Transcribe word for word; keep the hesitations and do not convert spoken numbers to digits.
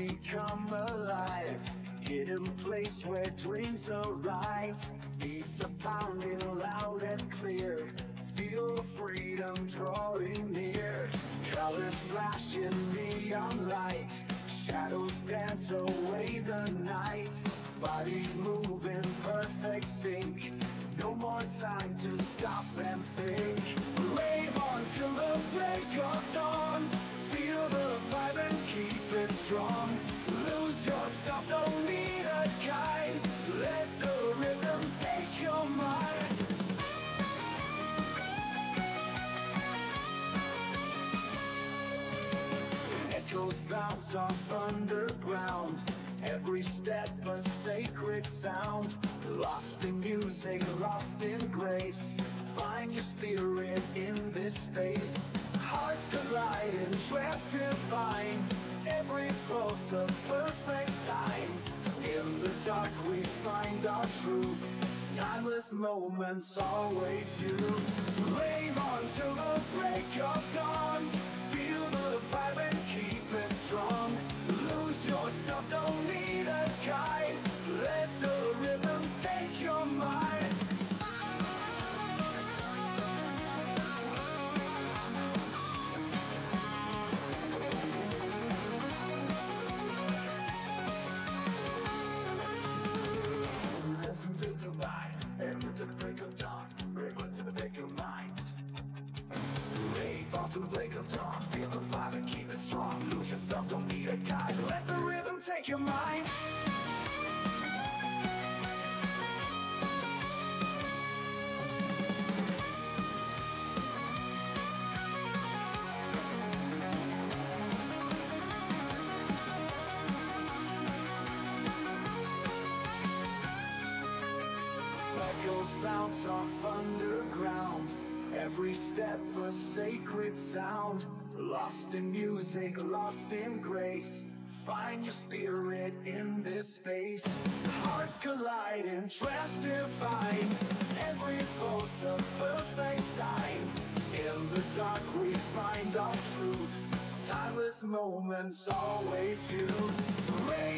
come alive. Hidden place where dreams arise. Beats are pounding loud and clear. Feel the freedom drawing near. Colors flash in neon light. Shadows dance away the night. Bodies move in perfect sync. No more time to stop and think. Rave on till the break of dawn. Feel the vibe and keep it strong. Lose yourself, don't need a guide. Let the rhythm take your mind. Echoes bounce off underground. Every step a sacred sound. Lost in music, lost in grace. Find your spirit in this space. Hearts collide and trance divine. Every pulse a perfect sign. In the dark we find our truth. Timeless moments, always you. Rave on till the break of dawn. Feel the vibe and keep it strong. Lose yourself, don't need a guide. Let the rhythm take your mind. Listen to the light, aim to the break of dawn. Rave to the break of mind. Rave on to the break of dawn. Feel the vibe and keep it strong. Lose yourself, don't need a guide. Let the rhythm take your mind. Echoes bounce off underground. Every step a sacred sound. Lost in music, lost in grace. Find your spirit in this space. Hearts collide in trance divine. Every pulse a perfect sign. In the dark we find our truth. Timeless moments, always you.